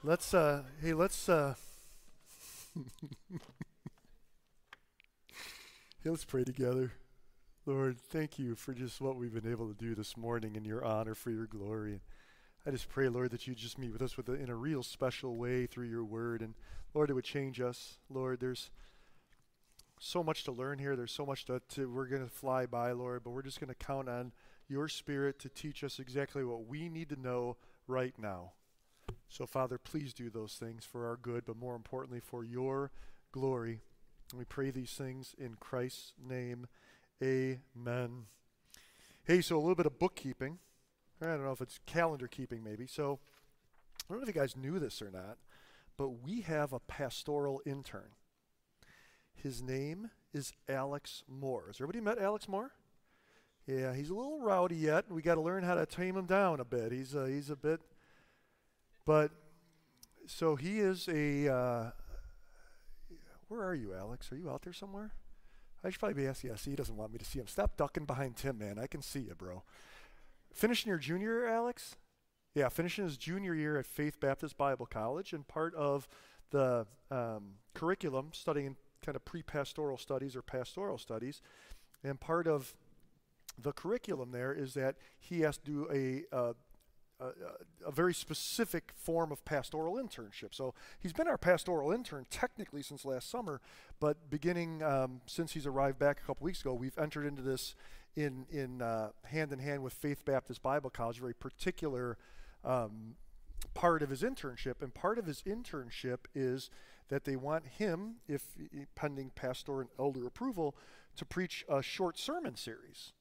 Let's pray together. Lord, thank you for just what we've been able to do this morning in your honor, for your glory. And I just pray, Lord, that you just meet with us in a real special way through your word. And Lord, it would change us. Lord, there's so much to learn here. There's so much we're going to fly by, Lord, but we're just going to count on your spirit to teach us exactly what we need to know right now. So, Father, please do those things for our good, but more importantly, for your glory. And we pray these things in Christ's name. Amen. Hey, so a little bit of bookkeeping. I don't know if it's calendar keeping maybe. So, I don't know if you guys knew this or not, but we have a pastoral intern. His name is Alex Moore. Has everybody met Alex Moore? Yeah, he's a little rowdy yet. We got to learn how to tame him down a bit. He's a bit, but so he is a. Where are you, Alex? Are you out there somewhere? I should probably be asking. Yeah, see, he doesn't want me to see him. Stop ducking behind Tim, man. I can see you, bro. Finishing your junior year, Alex? Yeah, finishing his junior year at Faith Baptist Bible College, and part of the curriculum, studying kind of pre-pastoral studies or pastoral studies, and part of the curriculum there is that he has to do a very specific form of pastoral internship. So he's been our pastoral intern technically since last summer, but beginning since he's arrived back a couple weeks ago, we've entered into this in hand in hand with Faith Baptist Bible College, a very particular part of his internship. And part of his internship is that they want him, if pending pastor and elder approval, to preach a short sermon series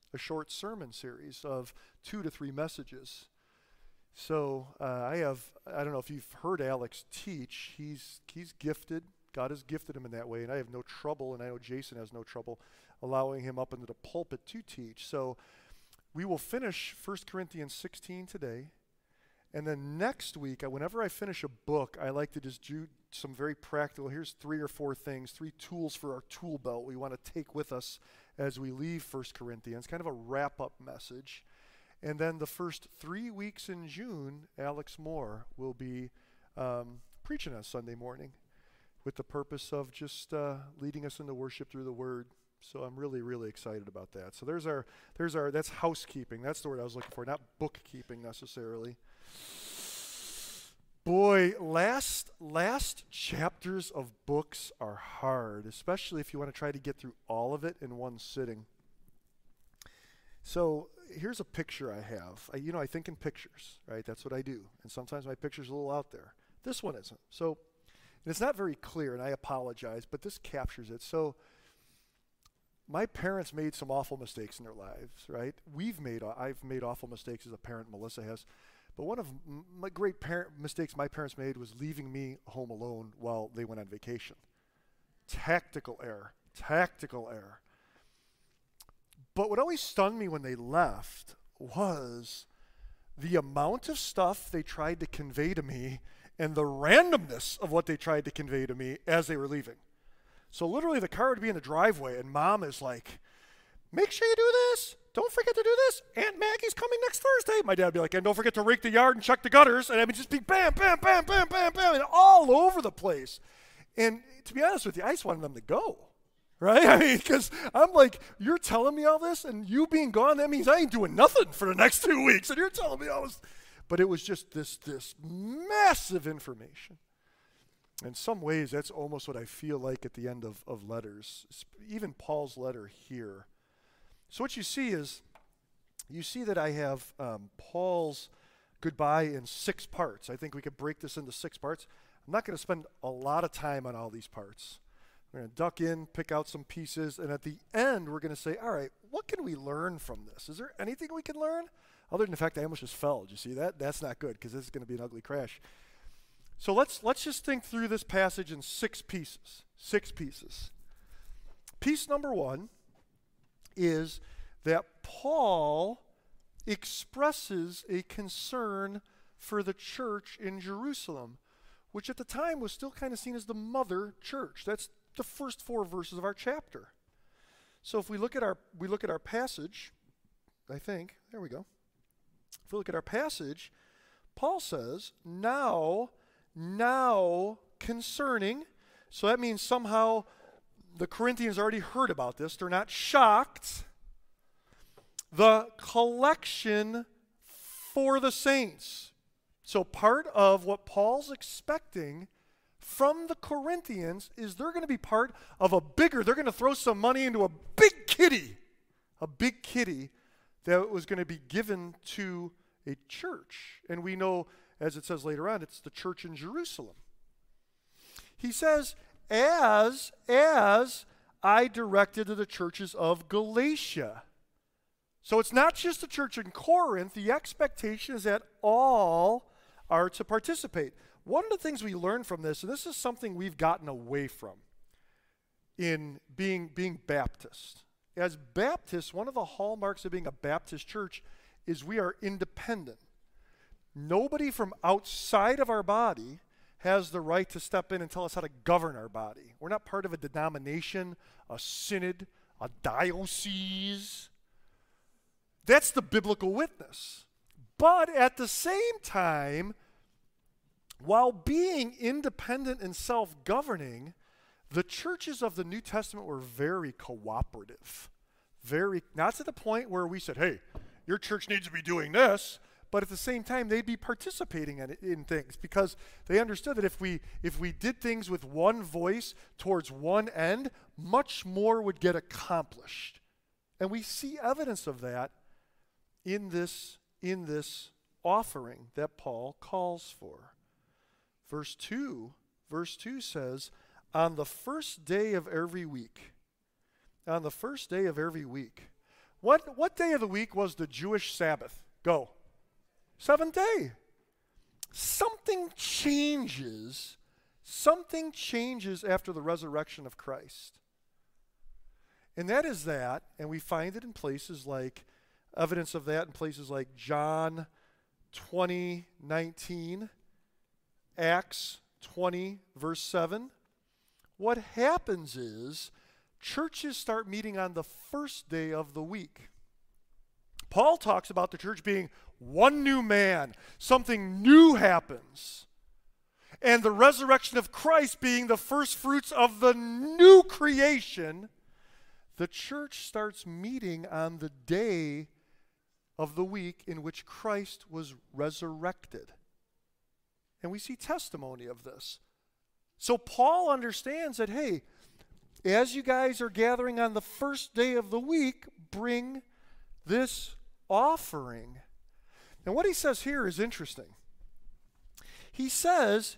of 2 to 3 messages. So I don't know if you've heard Alex teach. He's gifted. God has gifted him in that way, and I have no trouble, and I know Jason has no trouble allowing him up into the pulpit to teach. So we will finish 1 Corinthians 16 today, and then next week, whenever I finish a book, I like to just do some very practical. Here's 3 or 4 things, 3 tools for our tool belt we want to take with us as we leave 1 Corinthians, kind of a wrap-up message. And then the first 3 weeks in June, Alex Moore will be preaching on Sunday morning with the purpose of just leading us into worship through the Word. So I'm really, really excited about that. So that's housekeeping. That's the word I was looking for, not bookkeeping necessarily. Boy, last chapters of books are hard, especially if you want to try to get through all of it in one sitting. So here's a picture I have. I think in pictures, right? That's what I do. And sometimes my picture's a little out there. This one isn't. So, and it's not very clear, and I apologize, but this captures it. So my parents made some awful mistakes in their lives, right? I've made awful mistakes as a parent. Melissa has. But one of my great mistakes my parents made was leaving me home alone while they went on vacation. Tactical error. But what always stunned me when they left was the amount of stuff they tried to convey to me and the randomness of what they tried to convey to me as they were leaving. So literally the car would be in the driveway and Mom is like, make sure you do this. Don't forget to do this. Aunt Maggie's coming next Thursday. My dad would be like, and don't forget to rake the yard and check the gutters. And I would just be bam, bam, bam, bam, bam, bam, and all over the place. And to be honest with you, I just wanted them to go. Right? I mean, because I'm like, you're telling me all this, and you being gone, that means I ain't doing nothing for the next 2 weeks. And you're telling me all this. But it was just this massive information. In some ways, that's almost what I feel like at the end of letters, even Paul's letter here. So what you see is, you see that I have Paul's goodbye in 6 parts. I think we could break this into 6 parts. I'm not going to spend a lot of time on all these parts. We're going to duck in, pick out some pieces, and at the end, we're going to say, all right, what can we learn from this? Is there anything we can learn? Other than the fact I almost just fell. Did you see that? That's not good, because this is going to be an ugly crash. So let's just think through this passage in 6 pieces. 6 pieces. Piece number 1 is that Paul expresses a concern for the church in Jerusalem, which at the time was still kind of seen as the mother church. That's the first 4 verses of our chapter. So if we look at our passage, I think, there we go. If we look at our passage, Paul says, now now concerning, so that means somehow the Corinthians already heard about this. They're not shocked. The collection for the saints. So part of what Paul's expecting from the Corinthians is they're going to be part of they're going to throw some money into a big kitty that was going to be given to a church. And we know, as it says later on, it's the church in Jerusalem. He says, as I directed to the churches of Galatia. So it's not just the church in Corinth. The expectation is that all are to participate. One of the things we learn from this, and this is something we've gotten away from in being Baptist. As Baptists, one of the hallmarks of being a Baptist church is we are independent. Nobody from outside of our body has the right to step in and tell us how to govern our body. We're not part of a denomination, a synod, a diocese. That's the biblical witness. But at the same time, while being independent and self-governing, the churches of the New Testament were very cooperative. Not to the point where we said, hey, your church needs to be doing this, but at the same time, they'd be participating in things because they understood that if we did things with one voice towards one end, much more would get accomplished. And we see evidence of that in this offering that Paul calls for. Verse 2 says, on the first day of every week. On the first day of every week. What day of the week was the Jewish Sabbath? Go. Seventh day. Something changes after the resurrection of Christ. And that is that, and we find it in places like, evidence of that in places like John 20:19, Acts 20, verse 7. What happens is churches start meeting on the first day of the week. Paul talks about the church being one new man. Something new happens. And the resurrection of Christ being the first fruits of the new creation, the church starts meeting on the day of the week in which Christ was resurrected. And we see testimony of this. So Paul understands that, hey, as you guys are gathering on the first day of the week, bring this offering. And what he says here is interesting. He says,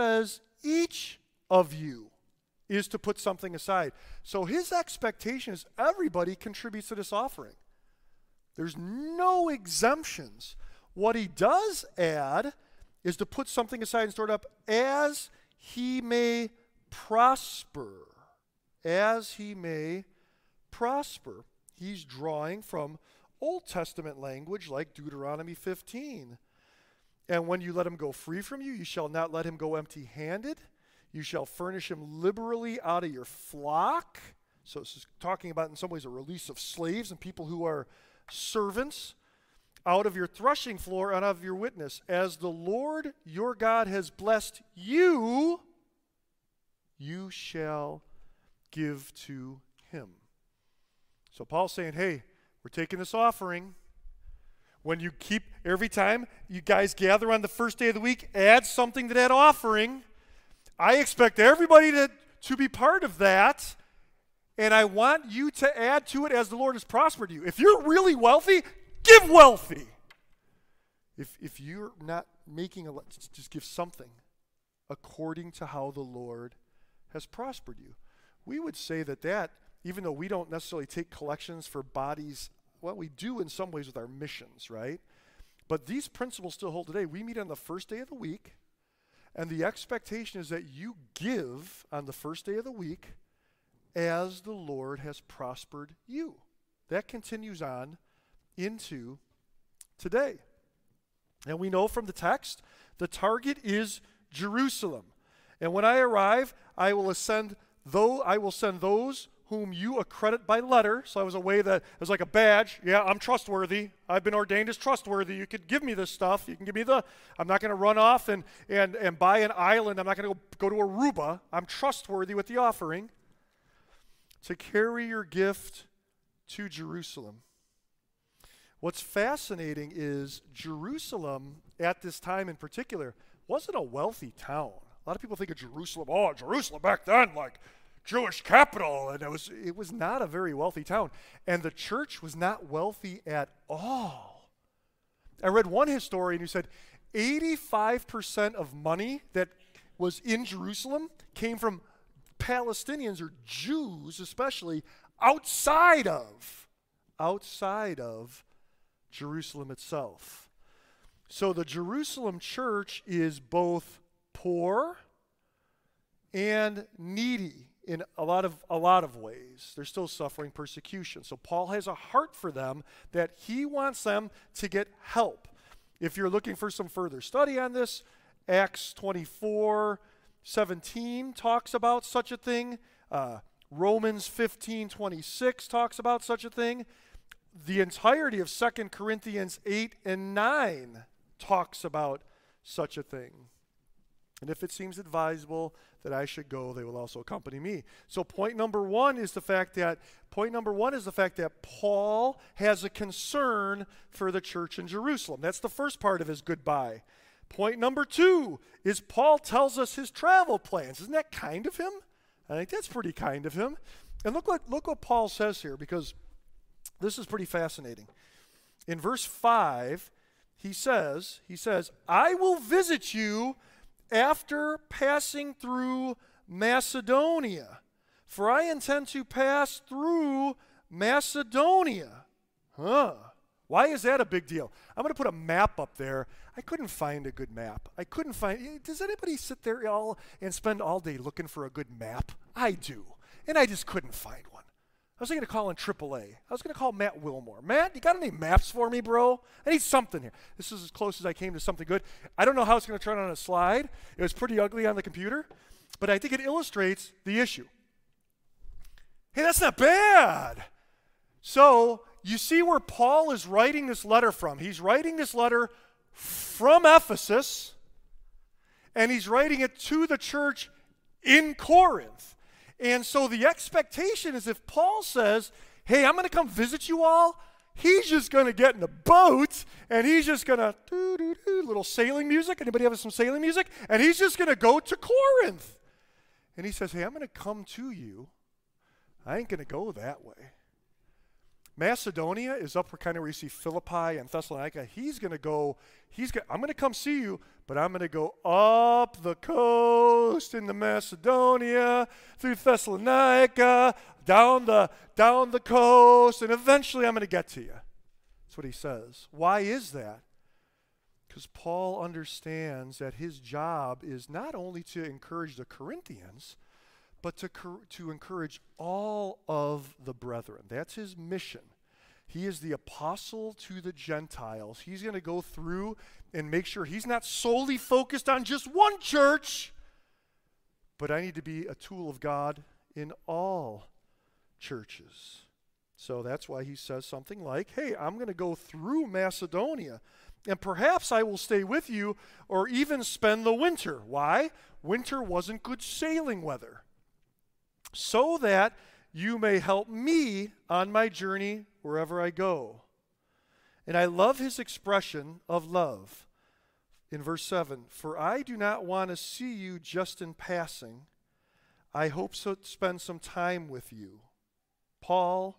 each of you is to put something aside. So his expectation is everybody contributes to this offering. There's no exemptions. What he does add is to put something aside and store it up as he may prosper. As he may prosper. He's drawing from Old Testament language like Deuteronomy 15. And when you let him go free from you, you shall not let him go empty-handed. You shall furnish him liberally out of your flock. So this is talking about in some ways a release of slaves and people who are servants. Out of your threshing floor and out of your witness. As the Lord your God has blessed you, you shall give to him. So Paul's saying, hey, we're taking this offering. When you keep, every time you guys gather on the first day of the week, add something to that offering. I expect everybody to be part of that. And I want you to add to it as the Lord has prospered you. If you're really wealthy, give wealthy. If you're not making just give something according to how the Lord has prospered you. We would say that even though we don't necessarily take collections for bodies, well, we do in some ways with our missions, right? But these principles still hold today. We meet on the first day of the week, and the expectation is that you give on the first day of the week as the Lord has prospered you. That continues on into today. And we know from the text, the target is Jerusalem. And when I arrive, I will send those whom you accredit by letter. So it was a way that it was like a badge. Yeah, I'm trustworthy. I've been ordained as trustworthy. You could give me this stuff. You can give me I'm not going to run off and buy an island. I'm not going to go to Aruba. I'm trustworthy with the offering. To carry your gift to Jerusalem. What's fascinating is Jerusalem at this time in particular wasn't a wealthy town. A lot of people think of Jerusalem, Jerusalem back then, like Jewish capital, and it was not a very wealthy town. And the church was not wealthy at all. I read one historian who said 85% of money that was in Jerusalem came from Palestinians or Jews especially outside of Jerusalem itself. So the Jerusalem church is both poor and needy in a lot of ways. They're still suffering persecution. So Paul has a heart for them that he wants them to get help. If you're looking for some further study on this, Acts 24:17 talks about such a thing. Romans 15:26 talks about such a thing. The entirety of 2 Corinthians 8 and 9 talks about such a thing. And if it seems advisable that I should go, they will also accompany me. So point number one is the fact that Paul has a concern for the church in Jerusalem. That's the first part of his goodbye. Point number two is Paul tells us his travel plans. Isn't that kind of him? I think that's pretty kind of him. And look what Paul says here, because this is pretty fascinating. In verse 5, he says, I will visit you after passing through Macedonia, for I intend to pass through Macedonia. Why is that a big deal? I'm going to put a map up there. I couldn't find a good map. Does anybody sit there and spend all day looking for a good map? I do. And I just couldn't find one. I was going to call in AAA. I was going to call Matt Wilmore. Matt, you got any maps for me, bro? I need something here. This is as close as I came to something good. I don't know how it's going to turn on a slide. It was pretty ugly on the computer, but I think it illustrates the issue. Hey, that's not bad. So you see where Paul is writing this letter from. He's writing this letter from Ephesus, and he's writing it to the church in Corinth. And so the expectation is if Paul says, hey, I'm going to come visit you all, he's just going to get in a boat, and he's just going to little sailing music. Anybody have some sailing music? And he's just going to go to Corinth. And he says, hey, I'm going to come to you. I ain't going to go that way. Macedonia is up kind of where you see Philippi and Thessalonica. I'm going to come see you, but I'm going to go up the coast into Macedonia, through Thessalonica, down the coast, and eventually I'm going to get to you. That's what he says. Why is that? Because Paul understands that his job is not only to encourage the Corinthians, but to encourage all of the brethren. That's his mission. He is the apostle to the Gentiles. He's going to go through and make sure he's not solely focused on just one church, but I need to be a tool of God in all churches. So that's why he says something like, hey, I'm going to go through Macedonia, and perhaps I will stay with you or even spend the winter. Why? Winter wasn't good sailing weather. So that you may help me on my journey wherever I go. And I love his expression of love in verse 7. For I do not want to see you just in passing. I hope to spend some time with you. Paul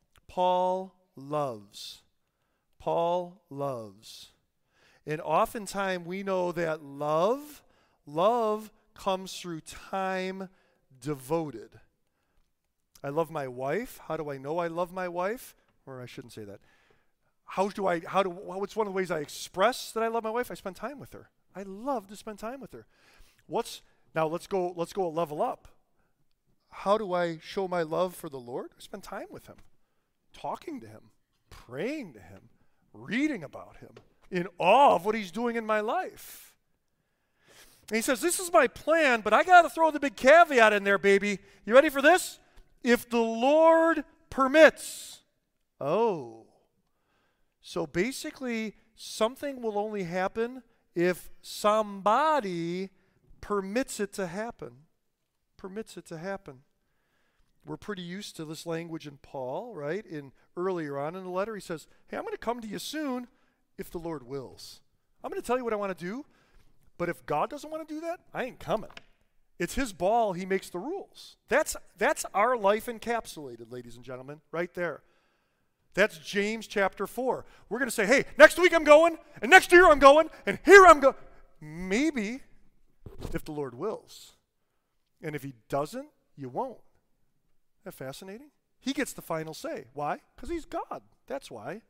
loves. Paul loves. And oftentimes we know that love comes through time devoted. I love my wife. How do I know I love my wife? Or I shouldn't say that. What's one of the ways I express that I love my wife? I spend time with her. I love to spend time with her. Now let's go a level up. How do I show my love for the Lord? I spend time with him, talking to him, praying to him, reading about him, in awe of what he's doing in my life. And he says, this is my plan, but I got to throw the big caveat in there, baby. You ready for this? if the Lord permits. Oh. So basically, something will only happen if somebody permits it to happen. Permits it to happen. We're pretty used to this language in Paul, right? Earlier on in the letter, he says, hey, I'm going to come to you soon if the Lord wills. I'm going to tell you what I want to do, but if God doesn't want to do that, I ain't coming. It's his ball. He makes the rules. That's our life encapsulated, ladies and gentlemen, right there. That's James chapter 4. We're going to say, hey, next week I'm going, and next year I'm going, and here I'm going. Maybe if the Lord wills. And if he doesn't, you won't. Isn't that fascinating? He gets the final say. Why? Because he's God. That's why.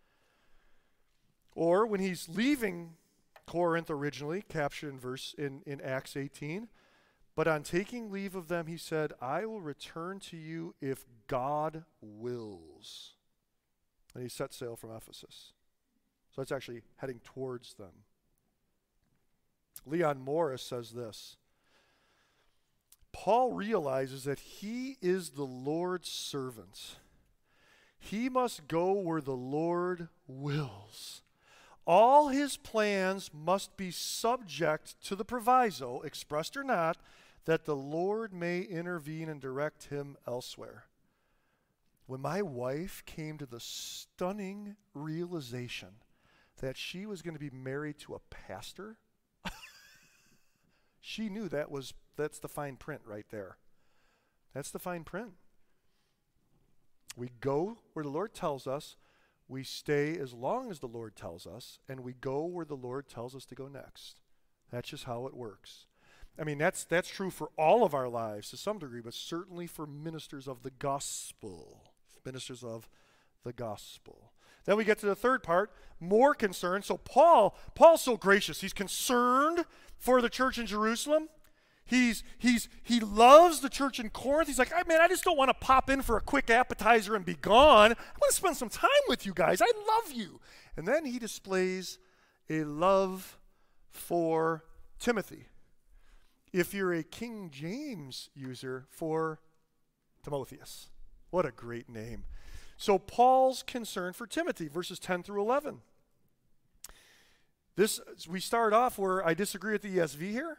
Or when he's leaving Corinth originally, captured in Acts 18, but on taking leave of them, he said, I will return to you if God wills. And he set sail from Ephesus. So it's actually heading towards them. Leon Morris says this. Paul realizes that he is the Lord's servant. He must go where the Lord wills. All his plans must be subject to the proviso, expressed or not, that the Lord may intervene and direct him elsewhere. When my wife came to the stunning realization that she was going to be married to a pastor, she knew that's the fine print right there. That's the fine print. We go where the Lord tells us, we stay as long as the Lord tells us, and we go where the Lord tells us to go next. That's just how it works. I mean, that's true for all of our lives to some degree, but certainly for ministers of the gospel. Ministers of the gospel. Then we get to the third part, more concern. So Paul's so gracious. He's concerned for the church in Jerusalem. He loves the church in Corinth. He's like, man, I just don't want to pop in for a quick appetizer and be gone. I want to spend some time with you guys. I love you. And then he displays a love for Timothy. If you're a King James user, for Timotheus. What a great name. So Paul's concern for Timothy, verses 10 through 11. We start off where I disagree with the ESV here.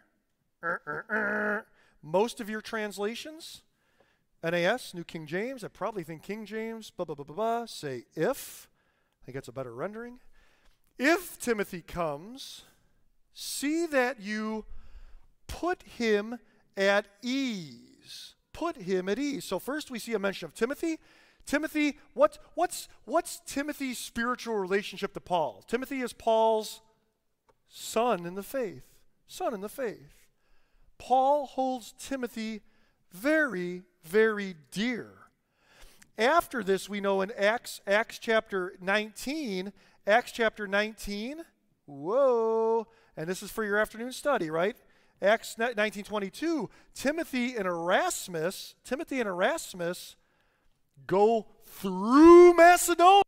Most of your translations, NAS, New King James, I probably think King James, say if. I think that's a better rendering. If Timothy comes, see that you put him at ease. Put him at ease. So first we see a mention of Timothy. Timothy, what's Timothy's spiritual relationship to Paul? Timothy is Paul's son in the faith. Son in the faith. Paul holds Timothy very, very dear. After this, we know in Acts chapter 19, whoa, and this is for your afternoon study, right? Acts 19:22, Timothy and Erasmus go through Macedonia.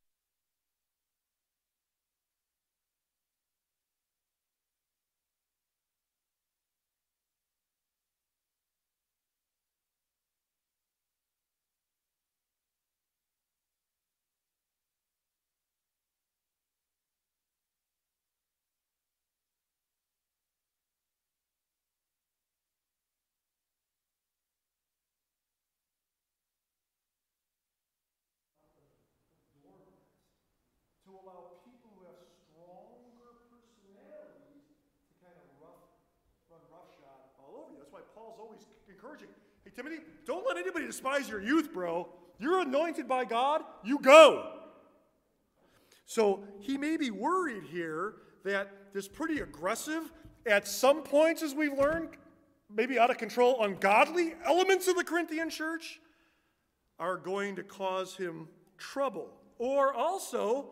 To allow people who have stronger personalities to kind of run roughshod all over you. That's why Paul's always encouraging. Hey, Timothy, don't let anybody despise your youth, bro. You're anointed by God. You go. So he may be worried here that this pretty aggressive, at some points as we've learned, maybe out of control, ungodly elements of the Corinthian church are going to cause him trouble. Or also,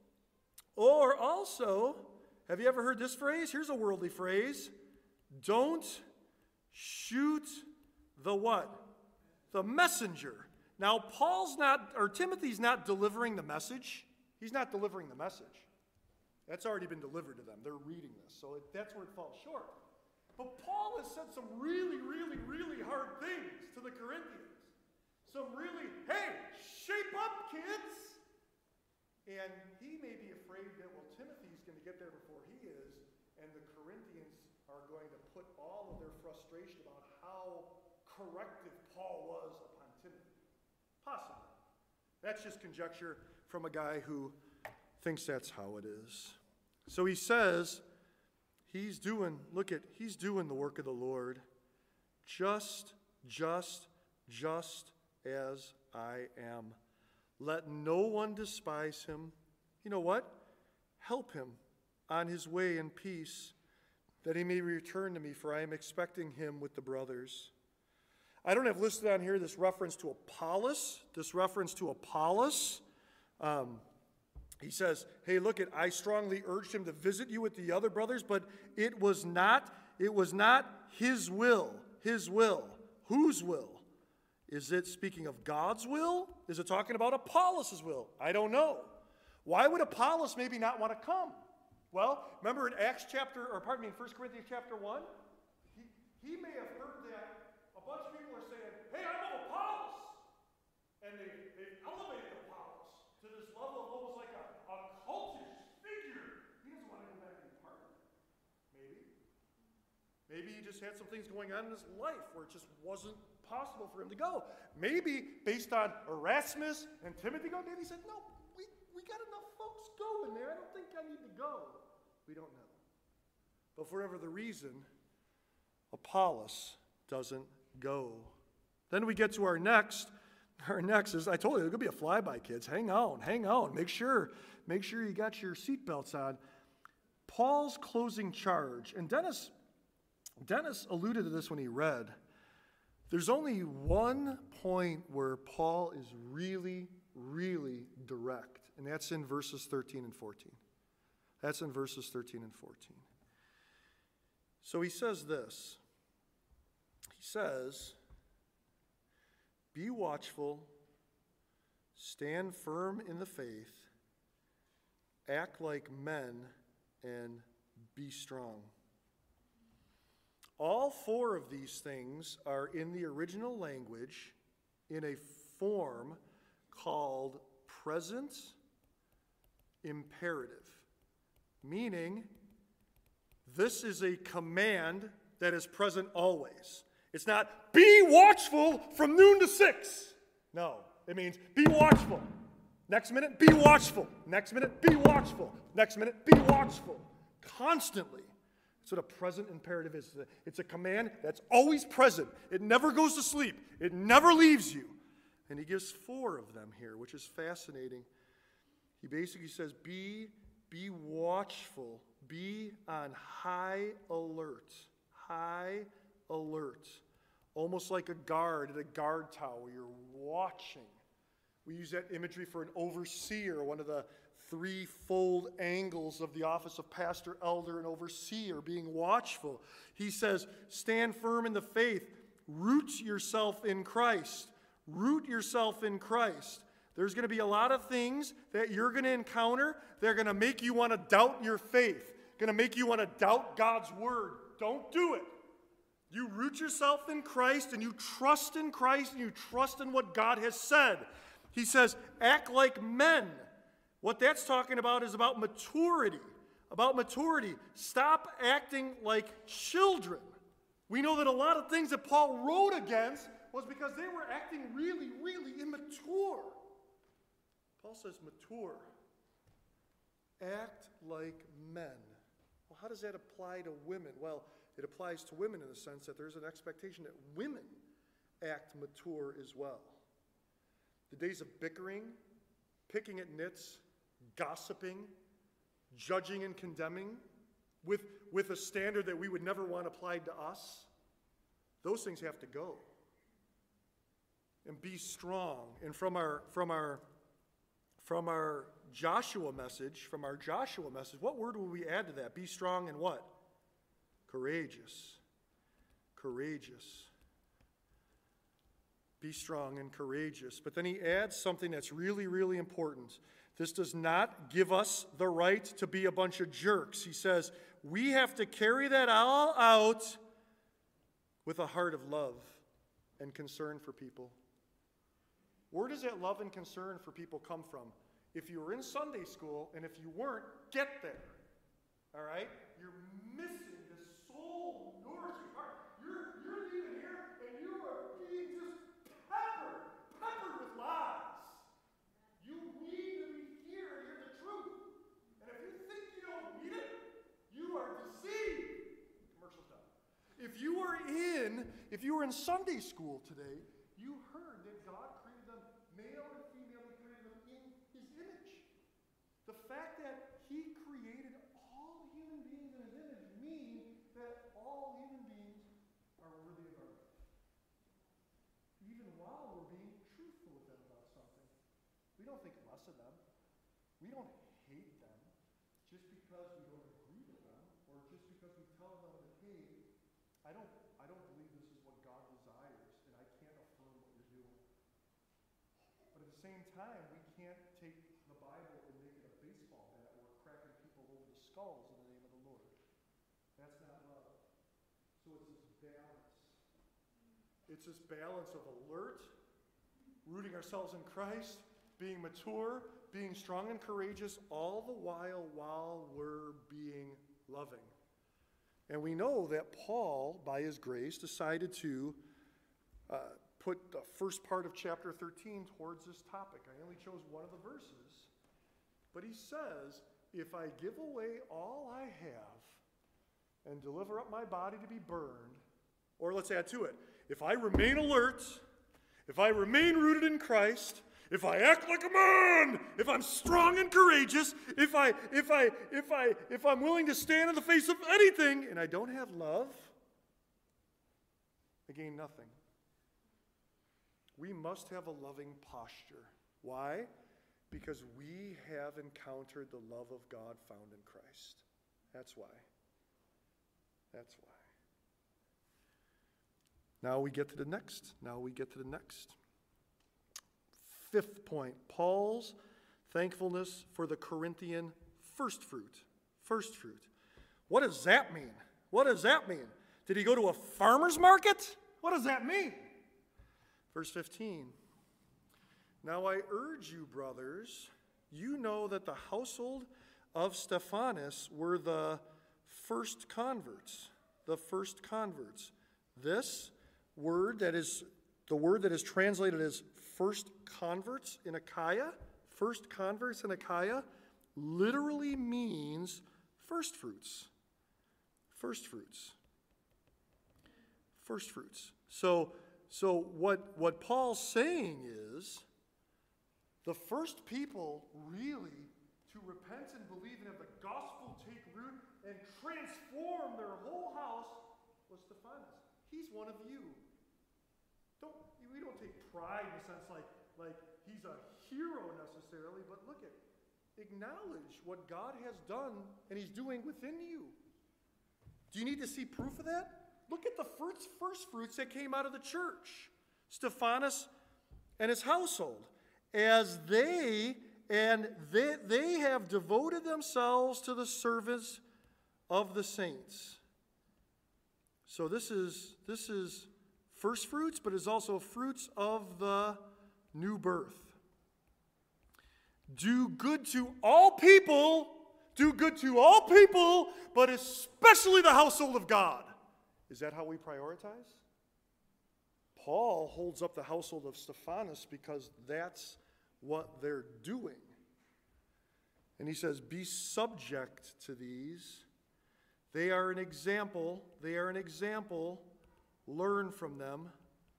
have you ever heard this phrase? Here's a worldly phrase. Don't shoot the what? The messenger. Now, Timothy's not delivering the message. He's not delivering the message. That's already been delivered to them. They're reading this. So that's where it falls short. But Paul has said some really, really, really hard things to the Corinthians. some really, hey, shape up, kids. And he may be afraid that, well, Timothy's going to get there before he is, and the Corinthians are going to put all of their frustration about how corrective Paul was upon Timothy. Possibly. That's just conjecture from a guy who thinks that's how it is. So he says, he's doing the work of the Lord just as I am. Let no one despise him. You know what? Help him on his way in peace, that he may return to me, for I am expecting him with the brothers. I don't have listed on here this reference to Apollos. He says, hey, look, I strongly urged him to visit you with the other brothers, but it was not his will. His will. Whose will? Is it speaking of God's will? Is it talking about Apollos' will? I don't know. Why would Apollos maybe not want to come? Well, remember in 1 Corinthians chapter 1? He may have heard that a bunch of people are saying, hey, I'm of Apollos. And they've elevated Apollos to this level of almost like a cultish figure. He doesn't want to go back and be part of it. Maybe. Maybe he just had some things going on in his life where it just wasn't possible for him to go. Maybe based on Erasmus and Timothy going, maybe he said, no, we got enough folks going there. I don't think I need to go. We don't know. But for whatever the reason, Apollos doesn't go. Then we get to our next. Our next is, I told you, it's going to be a flyby, kids. Hang on. Make sure you got your seatbelts on. Paul's closing charge. And Dennis alluded to this when he read. There's only one point where Paul is really, really direct, and that's in verses 13 and 14. So he says this. He says, be watchful, stand firm in the faith, act like men, and be strong. All four of these things are in the original language in a form called present imperative, meaning this is a command that is present always. It's not, be watchful from noon to 6. No, it means be watchful. Next minute, be watchful. Next minute, be watchful. Next minute, be watchful. Constantly. That's what a present imperative is. It's a command that's always present. It never goes to sleep. It never leaves you. And he gives 4 of them here, which is fascinating. He basically says, be watchful. Be on high alert. High alert. Almost like a guard at a guard tower. You're watching. We use that imagery for an overseer, one of the 3-fold angles of the office of pastor, elder, and overseer, being watchful. He says, stand firm in the faith. Root yourself in Christ. Root yourself in Christ. There's going to be a lot of things that you're going to encounter that are going to make you want to doubt your faith, going to make you want to doubt God's word. Don't do it. You root yourself in Christ, and you trust in Christ, and you trust in what God has said. He says, act like men. What that's talking about is about maturity. About maturity. Stop acting like children. We know that a lot of things that Paul wrote against was because they were acting really, really immature. Paul says mature. Act like men. Well, how does that apply to women? Well, it applies to women in the sense that there's an expectation that women act mature as well. The days of bickering, picking at nits, gossiping, judging and condemning with a standard that we would never want applied to us, those things have to go. And be strong. And from our Joshua message, what word will we add to that? Be strong and what? Courageous. Courageous. Be strong and courageous. But then he adds something that's really, really important. This does not give us the right to be a bunch of jerks. He says, we have to carry that all out with a heart of love and concern for people. Where does that love and concern for people come from? If you were in Sunday school, and if you weren't, get there. All right? You're missing this soul-nourishing part. You're leaving here, and you are being just peppered with lies. You need to be here and hear the truth. And if you think you don't need it, you are deceived. Commercial's done. If you were in Sunday school today, you heard that God created them male and female. He created them in His image. The fact that He created all human beings in His image means that all human beings are worthy of our love. Even while we're being truthful with them about something, we don't think less of them. We don't hate them just because we don't agree with them, or just because we tell them that, hey, I don't believe this is what God desires, and I can't affirm what you're doing. But at the same time, we can't take the Bible and make it a baseball bat where we're cracking people over the skulls in the name of the Lord. That's not love. So it's this balance. It's this balance of alert, rooting ourselves in Christ, being mature, being strong and courageous, all the while we're being loving. And we know that Paul, by his grace, decided to put the first part of chapter 13 towards this topic. I only chose one of the verses. But he says, if I give away all I have and deliver up my body to be burned, or let's add to it, if I remain alert, if I remain rooted in Christ, if I act like a man, if I'm strong and courageous, if I'm willing to stand in the face of anything, and I don't have love, I gain nothing. We must have a loving posture. Why? Because we have encountered the love of God found in Christ. That's why. That's why. Now we get to the next. Fifth point, Paul's thankfulness for the Corinthian first fruit. First fruit. What does that mean? What does that mean? Did he go to a farmer's market? What does that mean? Verse 15. Now I urge you, brothers, you know that the household of Stephanas were the first converts. The first converts. This word that is, the word that is translated as first converts in Achaia, literally means first fruits. First fruits. First fruits. So what Paul's saying is, the first people really to repent and believe and have the gospel take root and transform their whole house was Stephanas. He's one of you. We don't take pride in the sense like he's a hero necessarily, but acknowledge what God has done and He's doing within you. Do you need to see proof of that? Look at the first fruits that came out of the church. Stephanas and his household. As they have devoted themselves to the service of the saints. So this is first fruits, but is also fruits of the new birth. Do good to all people, but especially the household of God. Is that how we prioritize? Paul holds up the household of Stephanas because that's what they're doing. And he says, be subject to these. They are an example. Learn from them.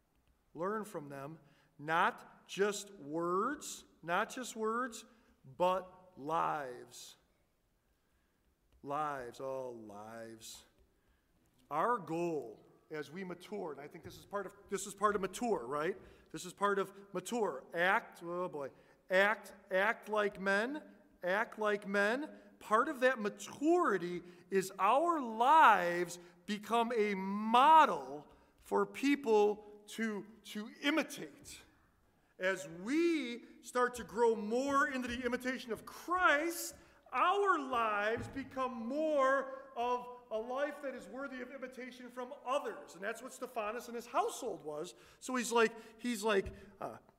Not just words, but lives. Lives. Our goal as we mature, and I think this is part of mature, right? This is part of mature. Act like men. Part of that maturity is our lives become a model for people to imitate. As we start to grow more into the imitation of Christ, our lives become more of a life that is worthy of imitation from others. And that's what Stephanas and his household was. So he's like,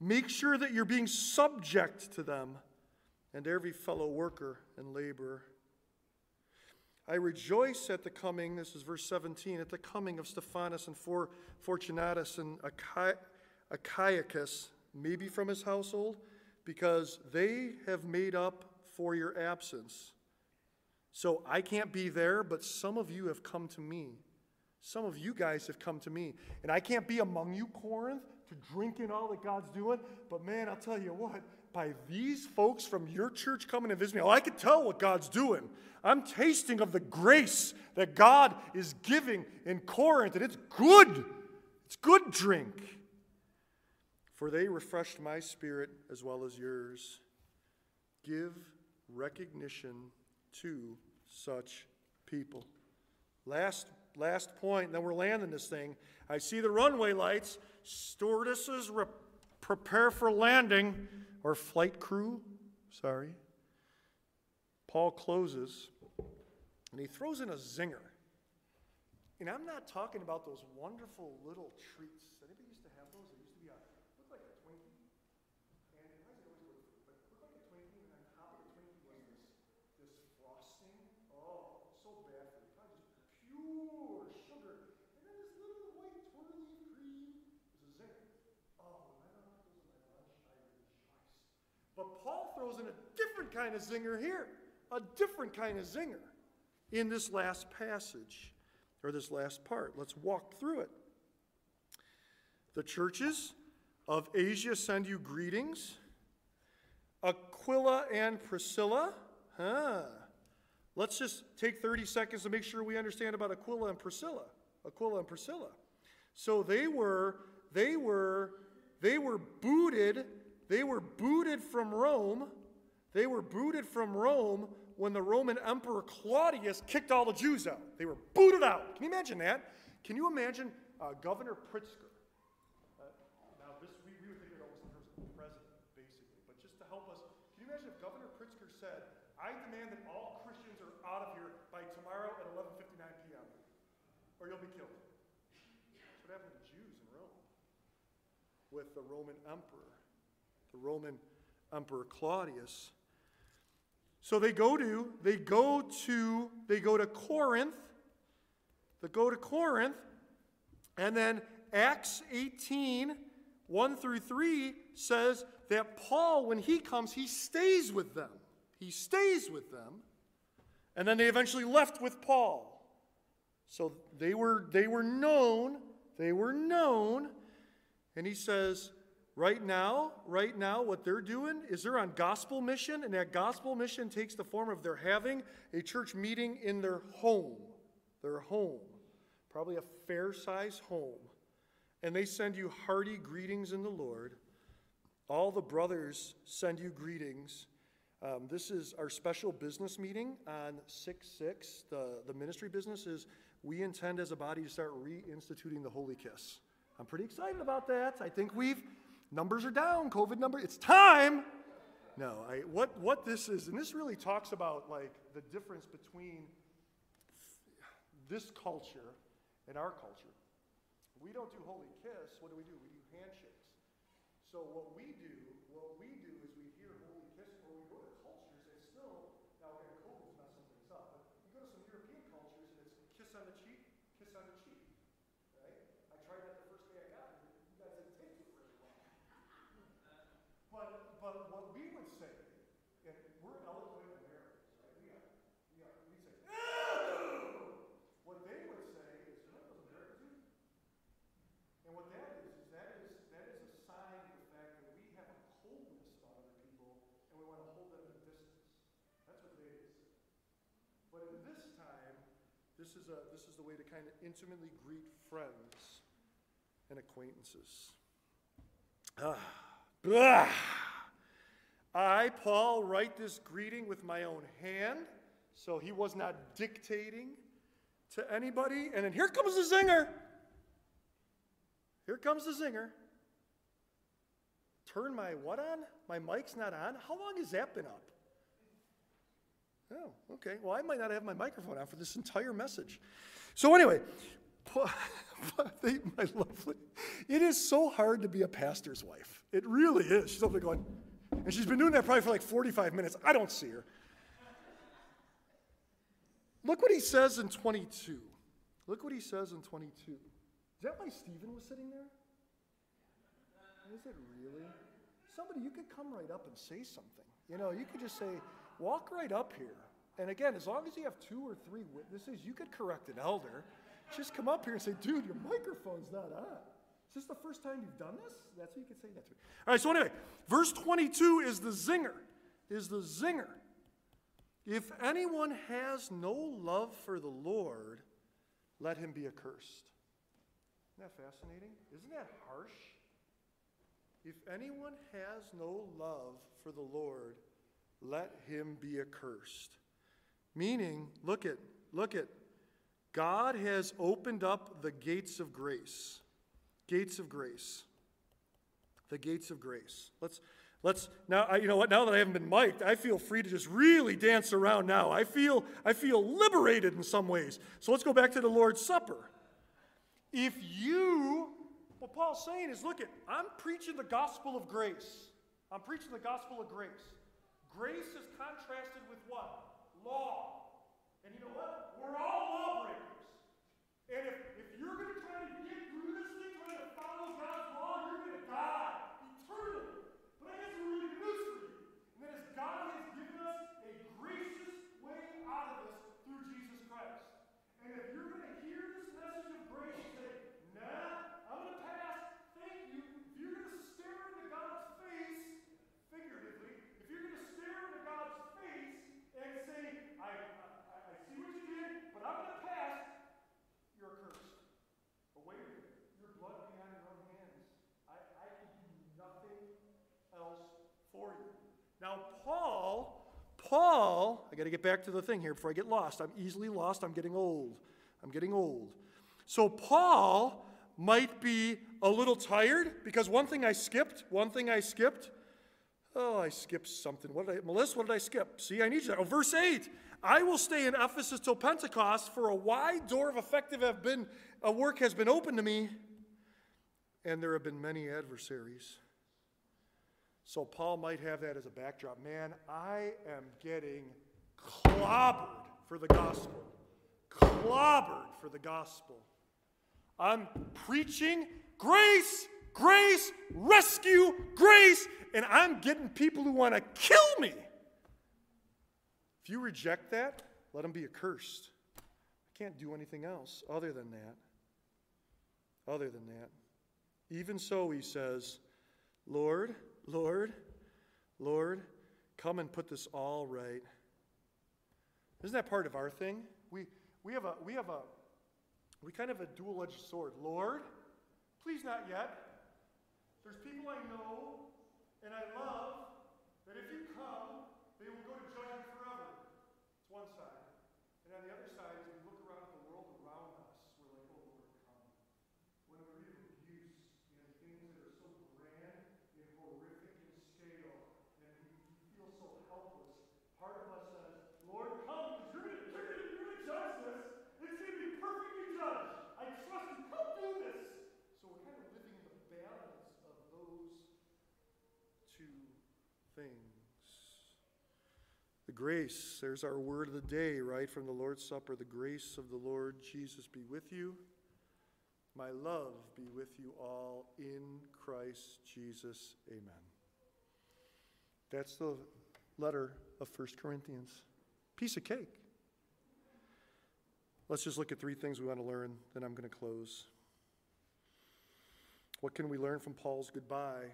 Make sure that you're being subject to them and every fellow worker and laborer. I rejoice at the coming, this is verse 17, at the coming of Stephanas and Fortunatus and Achaicus, maybe from his household, because they have made up for your absence. So I can't be there, but some of you have come to me. Some of you guys have come to me. And I can't be among you, Corinth, to drink in all that God's doing. But man, I'll tell you what, by these folks from your church coming to visit me, I can tell what God's doing. I'm tasting of the grace that God is giving in Corinth, and it's good. It's good drink. For they refreshed my spirit as well as yours. Give recognition to such people. Last point, then we're landing this thing. I see the runway lights. Stewardesses prepare for landing, or flight crew, sorry. Paul closes, and he throws in a zinger. And I'm not talking about those wonderful little treats. Anybody used to have those? It used to be looked like a Twinkie. And it always looked like a Twinkie, and on top of the Twinkie was this frosting. Oh, so bad for you. Probably just pure sugar. And then this little white twirly cream is a zinger. Oh, when I don't have those in my lunch, I rejoice. But Paul throws in a different kind of zinger here. A different kind of zinger in this last passage, or this last part. Let's walk through it. The churches of Asia send you greetings. Aquila and Priscilla. Let's just take 30 seconds to make sure we understand about Aquila and Priscilla. Aquila and Priscilla. So they were booted from Rome. They were booted from Rome when the Roman Emperor Claudius kicked all the Jews out. They were booted out. Can you imagine that? Can you imagine Governor Pritzker? Now, we would think of it almost in terms of the president, basically. But just to help us, can you imagine if Governor Pritzker said, I demand that all Christians are out of here by tomorrow at 11:59 p.m., or you'll be killed. That's what happened to the Jews in Rome with the Roman Emperor. The Roman Emperor Claudius. So they go to Corinth. They go to Corinth, and then Acts 18, 1 through 3 says that Paul, when he comes, he stays with them. He stays with them. And then they eventually left with Paul. So they were known. They were known. And he says, Right now, what they're doing is they're on gospel mission, and that gospel mission takes the form of they're having a church meeting in their home. Their home. Probably a fair-sized home. And they send you hearty greetings in the Lord. All the brothers send you greetings. This is our special business meeting on 6/6. The ministry business is we intend as a body to start reinstituting the Holy Kiss. I'm pretty excited about that. I think numbers are down, COVID numbers. It's time. No, what this is, and this really talks about like the difference between this culture and our culture. We don't do Holy Kiss. What do? We do handshakes. So what we do is we hear Holy Kiss, or we go to cultures that still, now again, COVID's messing things up, but you go to some European cultures and it's kiss on the cheek, right? I tried that the first day I got here. You guys didn't take it very well. But what we would say, and we're eloquent Americans, right? We say, no! What they would say is, you know what those Americans do? And what that is a sign of the fact that we have a coldness about other people, and we want to hold them at a distance. That's what they would say. But in this time, this is the way to kind of intimately greet friends and acquaintances. I, Paul, write this greeting with my own hand, so he was not dictating to anybody. And then here comes the zinger. Here comes the zinger. Turn my what on? My mic's not on? How long has that been up? Oh, okay. Well, I might not have my microphone on for this entire message. So anyway, my lovely, It is so hard to be a pastor's wife. It really is. She's over there going, and she's been doing that probably for like 45 minutes. I don't see her. Look what he says in 22. Look what he says in 22. Is that why Stephen was sitting there? Is it really? Somebody, you could come right up and say something. You know, you could just say, walk right up here. And again, as long as you have 2 or 3 witnesses, you could correct an elder. Just come up here and say, dude, your microphone's not on. Is this the first time you've done this? That's what you could say that to. All right, so anyway, verse 22 is the zinger. If anyone has no love for the Lord, let him be accursed. Isn't that fascinating? Isn't that harsh? If anyone has no love for the Lord, let him be accursed. Meaning, look at, God has opened up the gates of grace. Gates of grace. The gates of grace. Let's now, you know what, now that I haven't been mic'd, I feel free to just really dance around now. I feel liberated in some ways. So let's go back to the Lord's Supper. What Paul's saying is, I'm preaching the gospel of grace. I'm preaching the gospel of grace. Grace is contrasted with what? Law. And you know what? We're all lawbreakers. And if you're going to try to get through this thing, trying to follow God's law, you're going to die eternally. But I got some really good news for you. And that is God has given us a gracious way out of this through Jesus Christ. And if you're going to hear this message of grace and say, nah, I'm going to pass, thank you. If you're going to stare into God's face, figuratively, if you're going to stare into God's face and say, I see what you did, but I'm going to pass, you're cursed. Away with it. Your blood be on your own hands. I can do nothing else for you. Now, Paul, I got to get back to the thing here before I get lost. I'm easily lost. I'm getting old. So Paul might be a little tired because one thing I skipped. Oh, I skipped something. Melissa, what did I skip? See, I need you. Oh, verse 8. I will stay in Ephesus till Pentecost, for a wide door of effective work has been opened to me, and there have been many adversaries. So Paul might have that as a backdrop. Man, I am getting clobbered for the gospel. I'm preaching grace, rescue, grace, and I'm getting people who want to kill me. If you reject that, let them be accursed. I can't do anything else other than that. Even so, he says, Lord, come and put this all right. Isn't that part of our thing? We kind of have a dual-edged sword. Lord, please not yet. There's people I know and I love that if you come, they will go to judgment forever. It's one side. And on the other side, as we look around the world around us, we're like, oh, Lord, come. When we read of abuse and things that are so grand and horrific in scale, and we feel so helpless, part of us says, Lord, come, because you're going to judge this. It's going to be perfectly judged. I trust you. Come do this. So we're kind of living in the balance of those two things. The grace, there's our word of the day, right, from the Lord's Supper. The grace of the Lord Jesus be with you. My love be with you all in Christ Jesus. Amen. That's the letter of 1 Corinthians. Piece of cake. Let's just look at 3 things we want to learn, then I'm going to close. What can we learn from Paul's goodbye?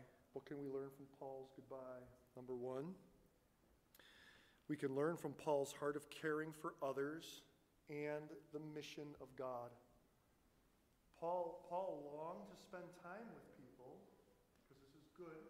Number 1, we can learn from Paul's heart of caring for others and the mission of God. Paul longed to spend time with people because this is good,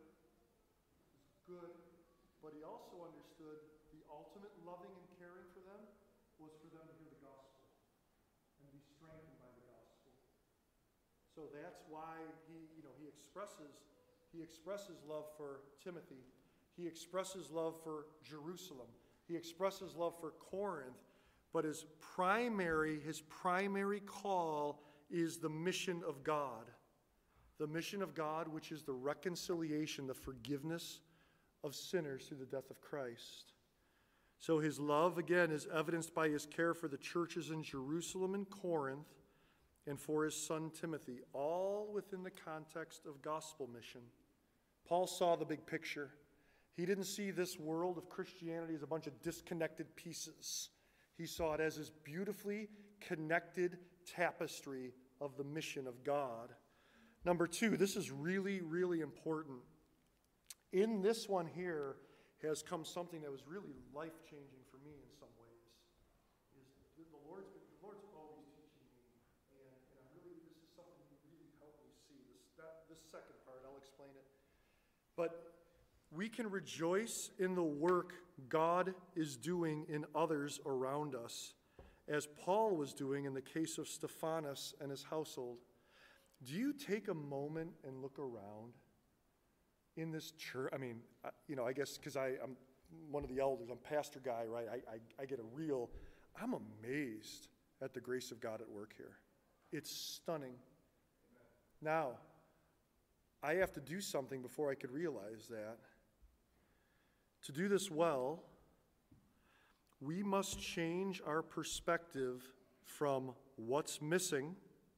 but he also understood the ultimate loving and caring for them was for them to hear the gospel and be strengthened by the gospel. So that's why he expresses love for Timothy. He expresses love for Jerusalem. He expresses love for Corinth. But his primary call is the mission of God. the mission of God, which is the reconciliation, the forgiveness of sinners through the death of Christ. So his love, again, is evidenced by his care for the churches in Jerusalem and Corinth and for his son Timothy, all within the context of gospel mission. Paul saw the big picture. He didn't see this world of Christianity as a bunch of disconnected pieces. He saw it as this beautifully connected tapestry of the mission of God. Number two, this is really, really important. In this one here has come something that was really life-changing for me in some ways. The Lord's always teaching me, and this is something He really helped me see. This second part, I'll explain it. But we can rejoice in the work God is doing in others around us, as Paul was doing in the case of Stephanas and his household. Do you take a moment and look around in this church? I mean, I guess because I'm one of the elders, I'm pastor guy, right? I get I'm amazed at the grace of God at work here. It's stunning. Now, I have to do something before I could realize that. To do this well, we must change our perspective from what's missing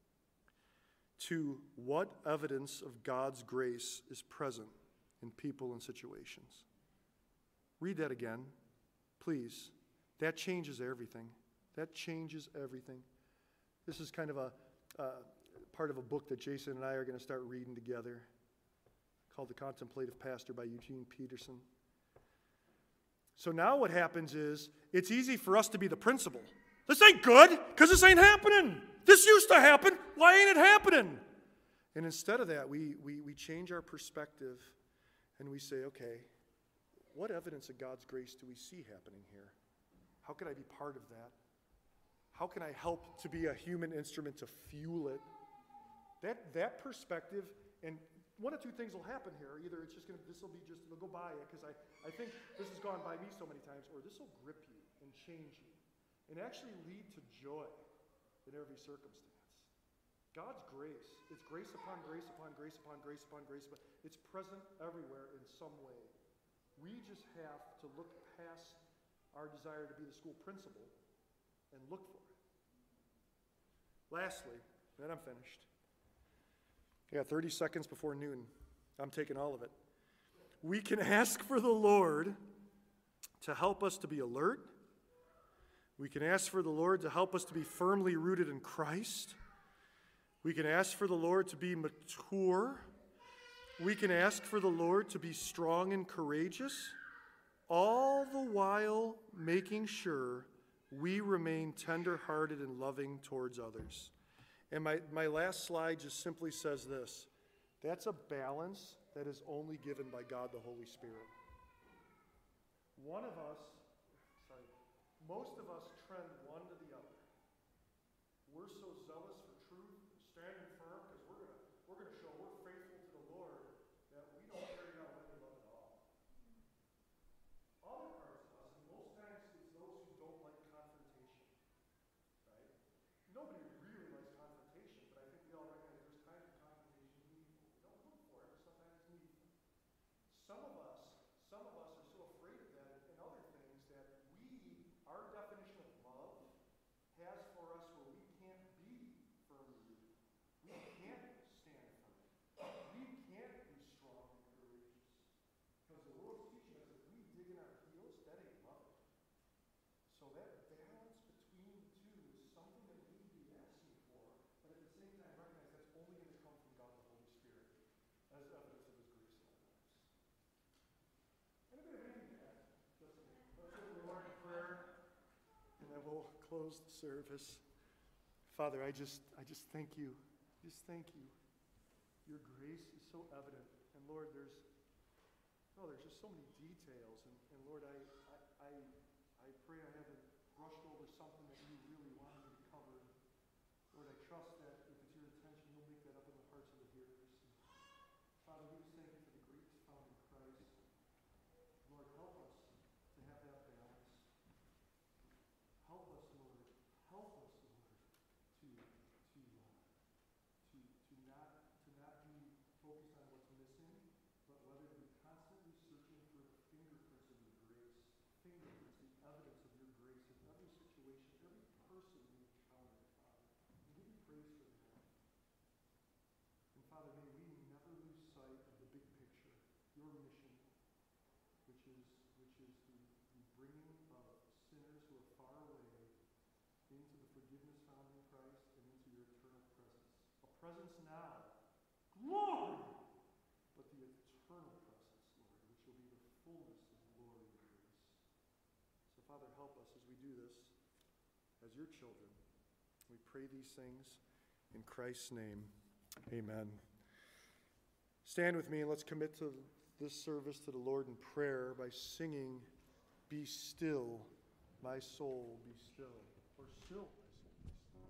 to what evidence of God's grace is present in people and situations. Read that again, please. That changes everything. That changes everything. This is kind of a part of a book that Jason and I are going to start reading together called The Contemplative Pastor by Eugene Peterson. So now what happens is, it's easy for us to be the principal. This ain't good, because this ain't happening. This used to happen. Why ain't it happening? And instead of that, we change our perspective and we say, okay, what evidence of God's grace do we see happening here? How can I be part of that? How can I help to be a human instrument to fuel it? That perspective, and one of two things will happen here. Either it'll go by you, because I think this has gone by me so many times, or this will grip you and change you and actually lead to joy in every circumstance. God's grace, it's grace upon grace upon grace upon grace upon grace, but it's present everywhere in some way. We just have to look past our desire to be the school principal and look for it. Lastly, then I'm finished. Yeah, 30 seconds before noon. I'm taking all of it. We can ask for the Lord to help us to be alert. We can ask for the Lord to help us to be firmly rooted in Christ. We can ask for the Lord to be mature. We can ask for the Lord to be strong and courageous, all the while making sure we remain tender-hearted and loving towards others. And my last slide just simply says this. That's a balance that is only given by God the Holy Spirit. Most of us trend one to the other. We're so zealous for truth, standing firm, because we're going to show we're faithful to the Lord, that we don't carry out what we love at all. Other parts of us, and most times it's those who don't like confrontation, right? Nobody really likes confrontation, but I think we all recognize there's times when confrontation is needful. We don't look for it, but sometimes it's needful. Some of us are so afraid of that and other things that our definition of love has for us where we can't be firmly rooted. We can't stand firm. We can't be strong and courageous. Because the world's teaching us if we dig in our heels, that ain't love. So that balance between the two is something that we need to be asking for, but at the same time recognize that's only going to come from God the Holy Spirit as evidence of His grace in our lives. Anybody have anything to add? Let's go to the Lord in prayer, and then we'll close the service. Father, I just thank you. Just thank you. Your grace is so evident. And Lord, there's just so many details. And Lord, I pray I haven't brushed over something that you really wanted me to cover. Lord, I trust that if it's your intention, you'll make that up in the hearts of the hearers. And Father, we just thank you for the grace found in Christ. Lord, help us to have that balance. Help us, Lord. Help us, Lord, to not be bringing of sinners who are far away into the forgiveness found in Christ and into your eternal presence. A presence now, glory, but the eternal presence, Lord, which will be the fullness of glory and grace. So, Father, help us as we do this as your children. We pray these things in Christ's name. Amen. Stand with me and let's commit to this service to the Lord in prayer by singing, "Be still, my soul, be still," or "Still."